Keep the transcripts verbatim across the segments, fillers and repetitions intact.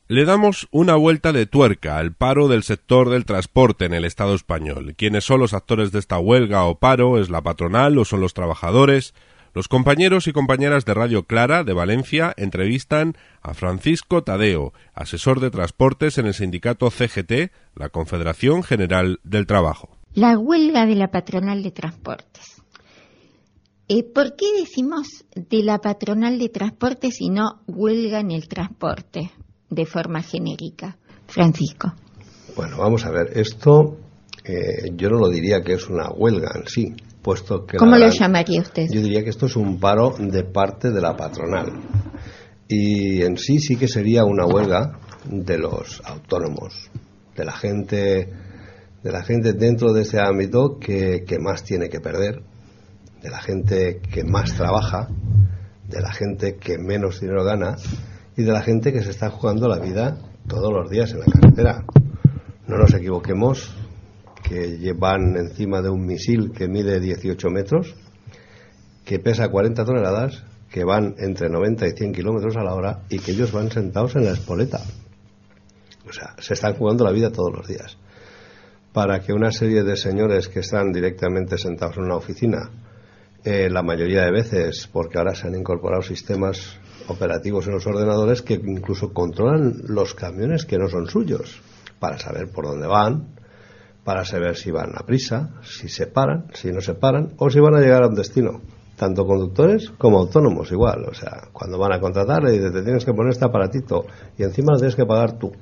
Le damos una vuelta de tuerca al paro del sector del transporte en el Estado español. ¿Quiénes son los actores de esta huelga o paro? ¿Es la patronal o son los trabajadores? Los compañeros y compañeras de Radio Clara de Valencia entrevistan a Francisco Tadeo, asesor de transportes en el sindicato C G T, la Confederación General del Trabajo. La huelga de la patronal de transportes. Eh, ¿Por qué decimos de la patronal de transportes y no huelga en el transporte de forma genérica? Francisco. Bueno, vamos a ver, esto eh, yo no lo diría que es una huelga en sí, puesto que... ¿Cómo la, lo llamaría usted? Yo diría que esto es un paro de parte de la patronal. Y en sí sí que sería una huelga de los autónomos, de la gente, de la gente dentro de ese ámbito que, que más tiene que perder, de la gente que más trabaja, de la gente que menos dinero gana y de la gente que se está jugando la vida todos los días en la carretera. No nos equivoquemos, que llevan encima de un misil que mide dieciocho metros, que pesa cuarenta toneladas, que van entre noventa y cien kilómetros a la hora y que ellos van sentados en la espoleta. O sea, se están jugando la vida todos los días. Para que una serie de señores que están directamente sentados en una oficina, eh, la mayoría de veces, porque ahora se han incorporado sistemas operativos en los ordenadores que incluso controlan los camiones que no son suyos, para saber por dónde van, para saber si van a prisa, si se paran, si no se paran, o si van a llegar a un destino. Tanto conductores como autónomos igual. O sea, cuando van a contratar le dicen, te tienes que poner este aparatito y encima lo tienes que pagar tú.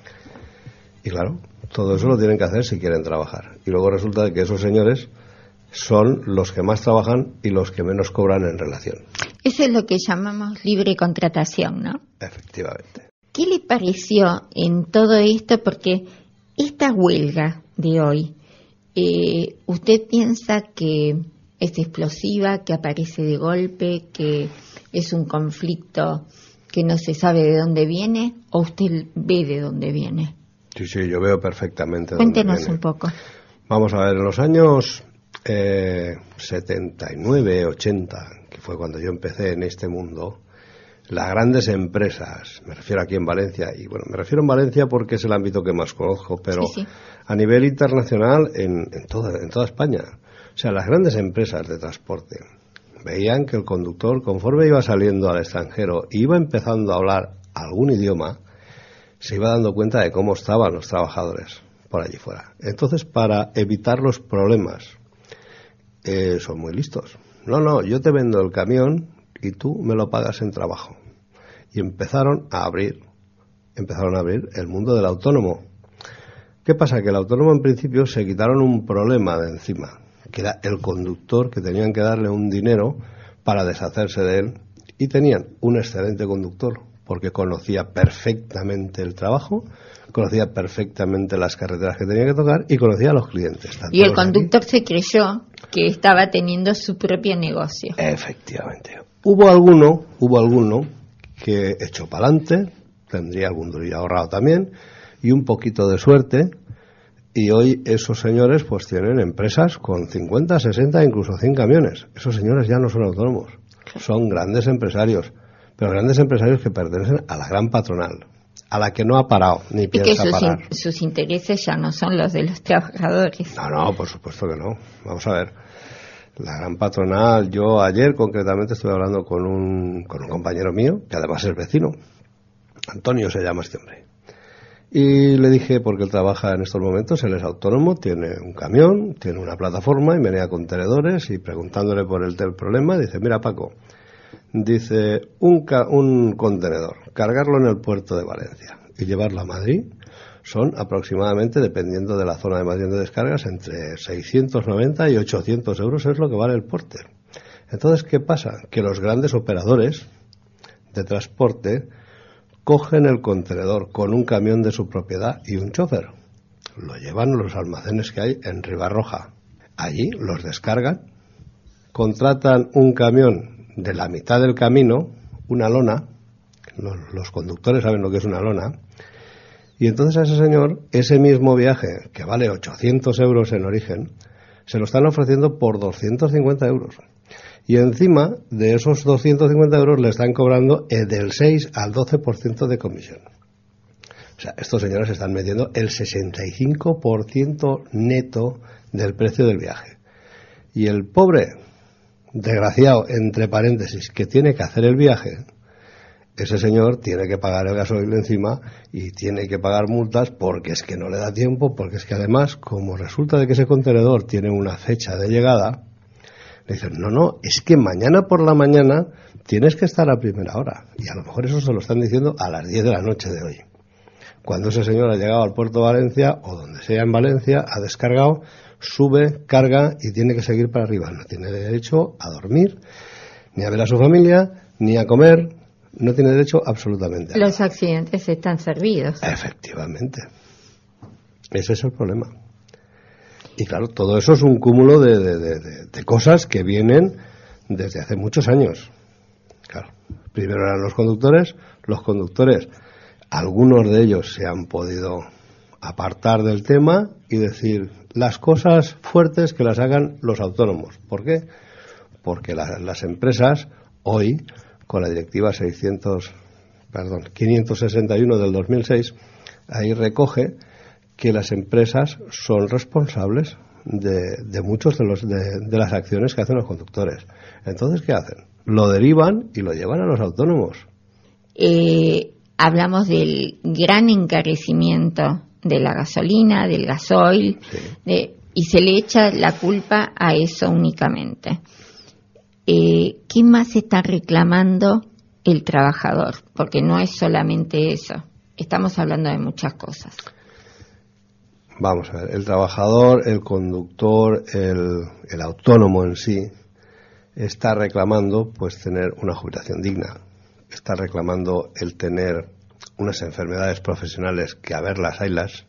Y claro, todo eso lo tienen que hacer si quieren trabajar. Y luego resulta que esos señores son los que más trabajan y los que menos cobran en relación. Eso es lo que llamamos libre contratación, ¿no? Efectivamente. ¿Qué le pareció en todo esto? Porque esta huelga de hoy, eh, ¿usted piensa que es explosiva, que aparece de golpe, que es un conflicto que no se sabe de dónde viene, o usted ve de dónde viene? Sí, sí, yo veo perfectamente de Cuéntenos dónde viene. un poco. Vamos a ver, en los años eh, setenta y nueve, ochenta, que fue cuando yo empecé en este mundo, las grandes empresas, me refiero aquí en Valencia, y bueno, me refiero en Valencia porque es el ámbito que más conozco, pero sí, sí. A nivel internacional en, en, toda, en toda España. O sea, las grandes empresas de transporte veían que el conductor, conforme iba saliendo al extranjero e iba empezando a hablar algún idioma, se iba dando cuenta de cómo estaban los trabajadores por allí fuera. Entonces, para evitar los problemas, eh, son muy listos. No, no, yo te vendo el camión y tú me lo pagas en trabajo. Y empezaron a abrir, empezaron a abrir el mundo del autónomo. ¿Qué pasa? Que el autónomo en principio se quitaron un problema de encima, que era el conductor, que tenían que darle un dinero para deshacerse de él, y tenían un excelente conductor, porque conocía perfectamente el trabajo, conocía perfectamente las carreteras que tenía que tocar y conocía a los clientes. Y el conductor aquí se creyó que estaba teniendo su propio negocio. Efectivamente. Hubo alguno, hubo alguno que echó para adelante, tendría algún durillo ahorrado también, y un poquito de suerte, y hoy esos señores pues tienen empresas con cincuenta, sesenta, incluso cien camiones. Esos señores ya no son autónomos, son grandes empresarios, pero grandes empresarios que pertenecen a la gran patronal, a la que no ha parado ni piensa y que sus parar. In, sus intereses ya no son los de los trabajadores. No, no, por supuesto que no. Vamos a ver, la gran patronal, yo ayer concretamente estuve hablando con un, con un compañero mío, que además es vecino, Antonio se llama este hombre. Y le dije, porque él trabaja en estos momentos, él es autónomo, tiene un camión, tiene una plataforma y menea contenedores, y preguntándole por el del problema, dice, mira Paco, dice, un, ca- un contenedor, cargarlo en el puerto de Valencia y llevarlo a Madrid, son aproximadamente, dependiendo de la zona de Madrid de descargas, entre seiscientos noventa y ochocientos euros es lo que vale el porte. Entonces, ¿qué pasa? Que los grandes operadores de transporte cogen el contenedor con un camión de su propiedad y un chofer. Lo llevan a los almacenes que hay en Ribarroja. Allí los descargan, contratan un camión de la mitad del camino, una lona, los, los conductores saben lo que es una lona, y entonces a ese señor, ese mismo viaje, que vale ochocientos euros en origen, se lo están ofreciendo por doscientos cincuenta euros. Y encima de esos doscientos cincuenta euros le están cobrando del seis al doce por ciento de comisión. O sea, estos señores están metiendo el sesenta y cinco por ciento neto del precio del viaje. Y el pobre, desgraciado, entre paréntesis, que tiene que hacer el viaje, ese señor tiene que pagar el gasoil encima y tiene que pagar multas porque es que no le da tiempo, porque es que además, como resulta de que ese contenedor tiene una fecha de llegada, le dicen, no, no, es que mañana por la mañana tienes que estar a primera hora. Y a lo mejor eso se lo están diciendo a las diez de la noche de hoy. Cuando ese señor ha llegado al puerto de Valencia, o donde sea en Valencia, ha descargado, sube, carga y tiene que seguir para arriba. No tiene derecho a dormir, ni a ver a su familia, ni a comer. No tiene derecho absolutamente a nada. Los accidentes están servidos. Efectivamente. Ese es el problema. Y claro, todo eso es un cúmulo de, de, de, de cosas que vienen desde hace muchos años. Claro, primero eran los conductores. Los conductores, algunos de ellos se han podido apartar del tema y decir las cosas fuertes que las hagan los autónomos. ¿Por qué? Porque la, las empresas hoy, con la directiva seiscientos, perdón, quinientos sesenta y uno del dos mil seis, ahí recoge que las empresas son responsables de, de muchos de los de, de las acciones que hacen los conductores. Entonces, ¿qué hacen? Lo derivan y lo llevan a los autónomos. Eh, hablamos del gran encarecimiento de la gasolina, del gasoil, Sí. de, y se le echa la culpa a eso únicamente. Eh, ¿Qué más está reclamando el trabajador? Porque no es solamente eso. Estamos hablando de muchas cosas. Vamos a ver, el trabajador, el conductor, el, el autónomo en sí, está reclamando pues tener una jubilación digna. Está reclamando el tener unas enfermedades profesionales que a verlas haylas.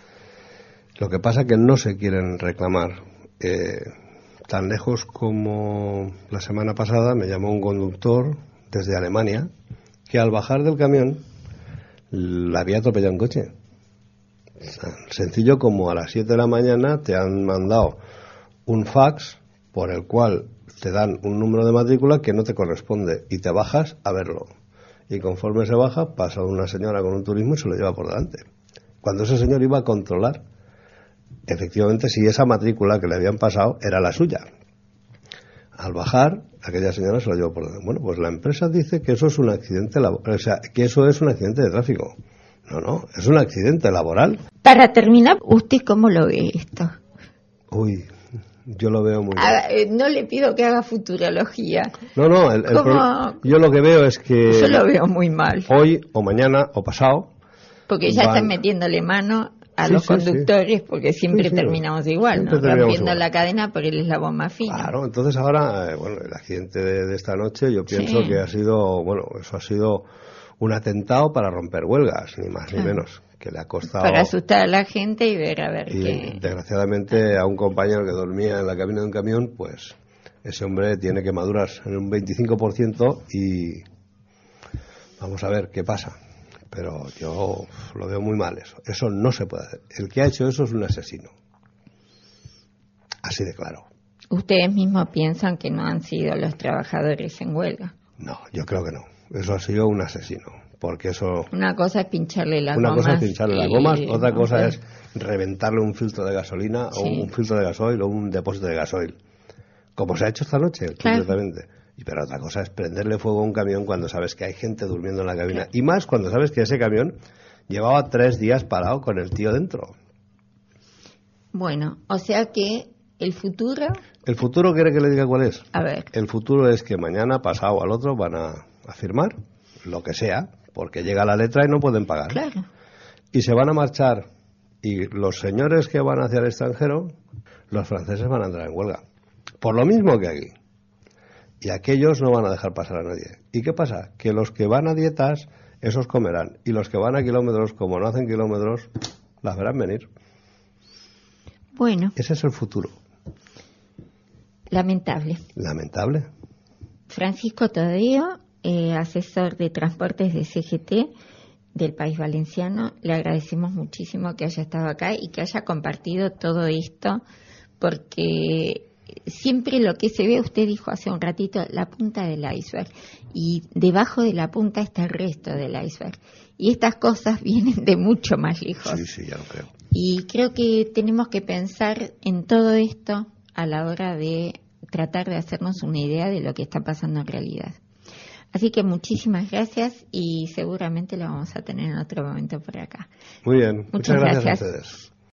Lo que pasa que no se quieren reclamar. Eh, tan lejos como la semana pasada me llamó un conductor desde Alemania que al bajar del camión la había atropellado un coche. Tan sencillo como a las siete de la mañana te han mandado un fax por el cual te dan un número de matrícula que no te corresponde y te bajas a verlo. Y conforme se baja, pasa una señora con un turismo y se lo lleva por delante. Cuando ese señor iba a controlar, efectivamente, si esa matrícula que le habían pasado era la suya. Al bajar, aquella señora se lo llevó por delante. Bueno, pues la empresa dice que eso es un accidente laboral, o sea, que eso es un accidente de tráfico. No, no, es un accidente laboral. Para terminar, ¿usted cómo lo ve esto? Uy, yo lo veo muy Haga, eh, no le pido que haga futurología. No, no, el, el pro... yo lo que veo es que yo lo veo muy mal. Hoy o mañana o pasado, porque ya van... están metiéndole mano a sí, los sí, conductores, sí. porque siempre sí, sí. terminamos igual, siempre ¿no? Rompiendo igual. La cadena por el eslabón más fino. Claro, entonces ahora, eh, bueno, el accidente de, de esta noche, yo pienso sí. que ha sido, bueno, eso ha sido un atentado para romper huelgas, ni más ni menos, que le ha costado... Para asustar a la gente y ver a ver y, qué... desgraciadamente, a un compañero que dormía en la cabina de un camión, pues ese hombre tiene quemaduras en un veinticinco por ciento y vamos a ver qué pasa. Pero yo lo veo muy mal eso. Eso no se puede hacer. El que ha hecho eso es un asesino. Así de claro. ¿Ustedes mismos piensan que no han sido los trabajadores en huelga? No, yo creo que no. Eso ha sido un asesino. Porque eso... Una cosa es pincharle las una gomas. Una cosa es pincharle las gomas, y... otra cosa no es reventarle un filtro de gasolina sí. o un filtro de gasoil o un depósito de gasoil. Como se ha hecho esta noche, claro. completamente. Pero otra cosa es prenderle fuego a un camión cuando sabes que hay gente durmiendo en la cabina. Claro. Y más cuando sabes que ese camión llevaba tres días parado con el tío dentro. Bueno, o sea que el futuro... ¿El futuro quiere que le diga cuál es? A ver. El futuro es que mañana, pasado al otro, van a, a firmar lo que sea, porque llega la letra y no pueden pagar. Claro. Y se van a marchar. Y los señores que van hacia el extranjero, los franceses van a entrar en huelga. Por lo mismo que aquí. Y aquellos no van a dejar pasar a nadie. ¿Y qué pasa? Que los que van a dietas, esos comerán. Y los que van a kilómetros, como no hacen kilómetros, las verán venir. Bueno. Ese es el futuro. Lamentable. Lamentable. Francisco Tadeo, eh, asesor de transportes de C G T del País Valenciano, le agradecemos muchísimo que haya estado acá y que haya compartido todo esto, porque... siempre lo que se ve, usted dijo hace un ratito, la punta del iceberg, y debajo de la punta está el resto del iceberg, Y estas cosas vienen de mucho más lejos. Sí, sí, ya lo creo. Y creo que tenemos que pensar en todo esto a la hora de tratar de hacernos una idea de lo que está pasando en realidad. Así que muchísimas gracias y seguramente lo vamos a tener en otro momento por acá. Muy bien, muchas, muchas gracias, gracias a ustedes.